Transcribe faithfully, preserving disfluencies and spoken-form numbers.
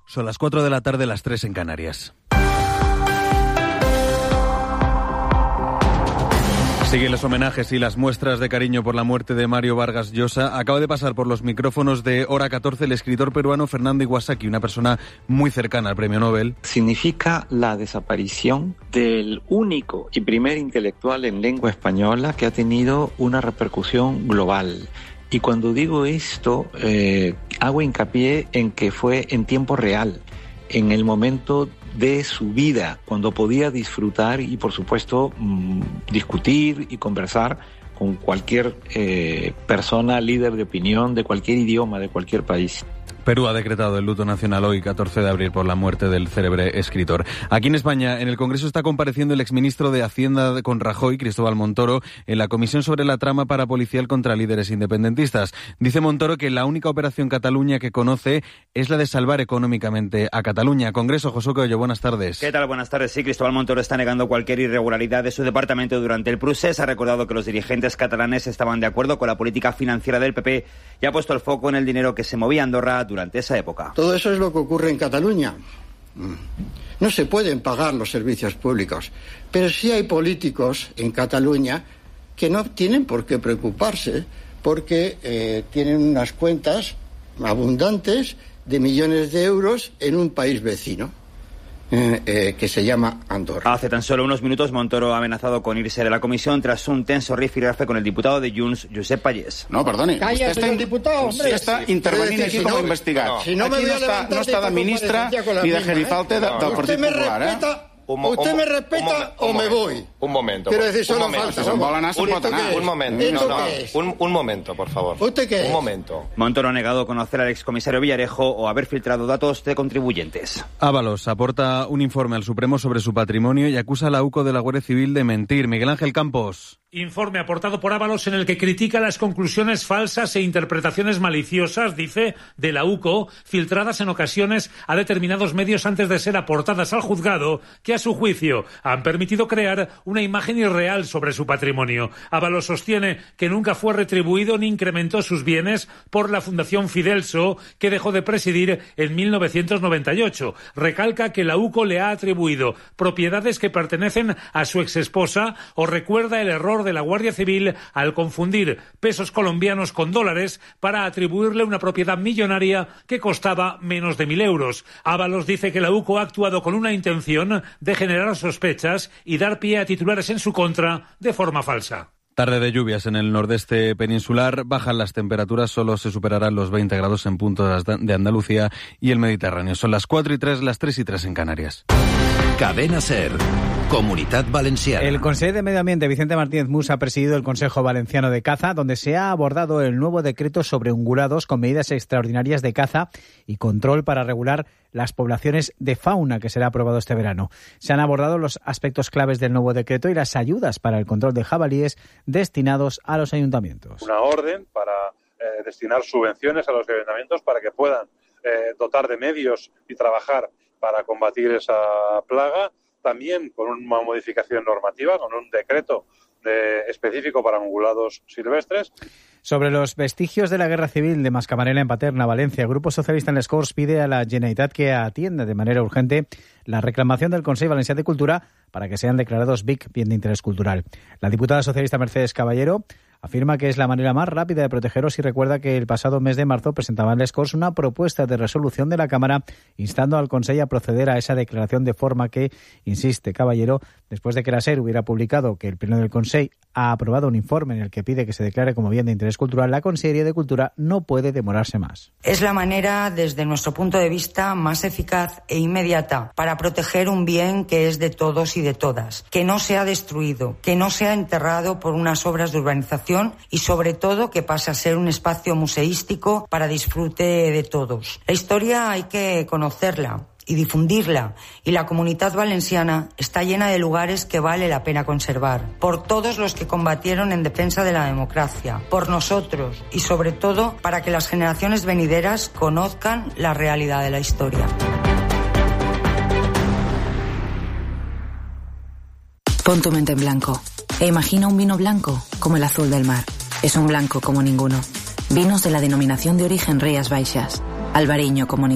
Son las cuatro de la tarde, las tres en Canarias. Siguen los homenajes y las muestras de cariño por la muerte de Mario Vargas Llosa. Acaba de pasar por los micrófonos de Hora catorce el escritor peruano Fernando Iwasaki, una persona muy cercana al premio Nobel. Significa la desaparición del único y primer intelectual en lengua española que ha tenido una repercusión global. Y cuando digo esto, eh, hago hincapié en que fue en tiempo real, en el momento de su vida, cuando podía disfrutar y, por supuesto, mmm, discutir y conversar con cualquier eh, persona líder de opinión de cualquier idioma, de cualquier país. Perú ha decretado el luto nacional hoy, catorce de abril, por la muerte del célebre escritor. Aquí en España, en el Congreso está compareciendo el exministro de Hacienda con Rajoy, Cristóbal Montoro, en la comisión sobre la trama parapolicial contra líderes independentistas. Dice Montoro que la única operación Cataluña que conoce es la de salvar económicamente a Cataluña. Congreso, Josué Coello, buenas tardes. ¿Qué tal? Buenas tardes. Sí, Cristóbal Montoro está negando cualquier irregularidad de su departamento durante el procés. Ha recordado que los dirigentes catalanes estaban de acuerdo con la política financiera del P P y ha puesto el foco en el dinero que se movía a Andorra durante esa época. Todo eso es lo que ocurre en Cataluña. No se pueden pagar los servicios públicos, pero sí hay políticos en Cataluña que no tienen por qué preocuparse porque eh, tienen unas cuentas abundantes de millones de euros en un país vecino. Eh, eh, que se llama Andorra. Hace tan solo unos minutos Montoro ha amenazado con irse de la comisión tras un tenso rifirrafe con el diputado de Junts, Josep Pallés. No, perdone. Calla, usted está, diputado, hombre. Usted está intervenint aquí si com no, a investigat. No, si no aquí me no està, no està de ministra ni de gerifalte de, del Partit Popular, eh? Un, ¿Usted un, me respeta un, un, o me voy? Un momento. Quiero decir, solo un momento. falta. Un, un, un momento. No, no. Un, un momento, por favor. ¿Usted qué es? Un momento. Montoro ha negado conocer al excomisario Villarejo o haber filtrado datos de contribuyentes. Ábalos aporta un informe al Supremo sobre su patrimonio y acusa a la UCO de la Guardia Civil de mentir. Miguel Ángel Campos. Informe aportado por Ábalos en el que critica las conclusiones falsas e interpretaciones maliciosas, dice, de la UCO, filtradas en ocasiones a determinados medios antes de ser aportadas al juzgado, que a su juicio han permitido crear una imagen irreal sobre su patrimonio. Ábalos sostiene que nunca fue retribuido ni incrementó sus bienes por la Fundación Fidelso, que dejó de presidir en mil novecientos noventa y ocho. Recalca que la UCO le ha atribuido propiedades que pertenecen a su exesposa o recuerda el error de la Guardia Civil al confundir pesos colombianos con dólares para atribuirle una propiedad millonaria que costaba menos de mil euros. Ábalos dice que la UCO ha actuado con una intención de generar sospechas y dar pie a titulares en su contra de forma falsa. Tarde de lluvias en el nordeste peninsular, bajan las temperaturas, solo se superarán los veinte grados en puntos de Andalucía y el Mediterráneo. Son las cuatro y tres, las tres y tres en Canarias. Cadena SER, Comunitat Valenciana. El conseller de Medio Ambiente, Vicente Martínez Mus, ha presidido el Consejo Valenciano de Caza, donde se ha abordado el nuevo decreto sobre ungulados con medidas extraordinarias de caza y control para regular las poblaciones de fauna, que será aprobado este verano. Se han abordado los aspectos claves del nuevo decreto y las ayudas para el control de jabalíes destinados a los ayuntamientos. Una orden para eh, destinar subvenciones a los ayuntamientos para que puedan eh, dotar de medios y trabajar para combatir esa plaga, también con una modificación normativa, con un decreto de, específico para ungulados silvestres. Sobre los vestigios de la guerra civil de Mascamarena en Paterna, Valencia, el Grupo Socialista en les Corts pide a la Generalitat que atienda de manera urgente la reclamación del Consell Valencià de Cultura para que sean declarados B I C, bien de interés cultural. La diputada socialista Mercedes Caballero afirma que es la manera más rápida de protegeros y recuerda que el pasado mes de marzo presentaba en les Corts una propuesta de resolución de la Cámara instando al Consell a proceder a esa declaración de forma que, insiste Caballero, después de que la SER hubiera publicado que el Pleno del Consell ha aprobado un informe en el que pide que se declare como bien de interés cultural, la Consellería de Cultura no puede demorarse más. Es la manera, desde nuestro punto de vista, más eficaz e inmediata para proteger un bien que es de todos y de todas, que no sea destruido, que no sea enterrado por unas obras de urbanización y, sobre todo, que pase a ser un espacio museístico para disfrute de todos. La historia hay que conocerla y difundirla, y la Comunitat Valenciana está llena de lugares que vale la pena conservar, por todos los que combatieron en defensa de la democracia, por nosotros y sobre todo para que las generaciones venideras conozcan la realidad de la historia. Pon tu mente en blanco e imagina un vino blanco como el azul del mar. Es un blanco como ninguno. Vinos de la denominación de origen Rías Baixas, albariño como ninguno.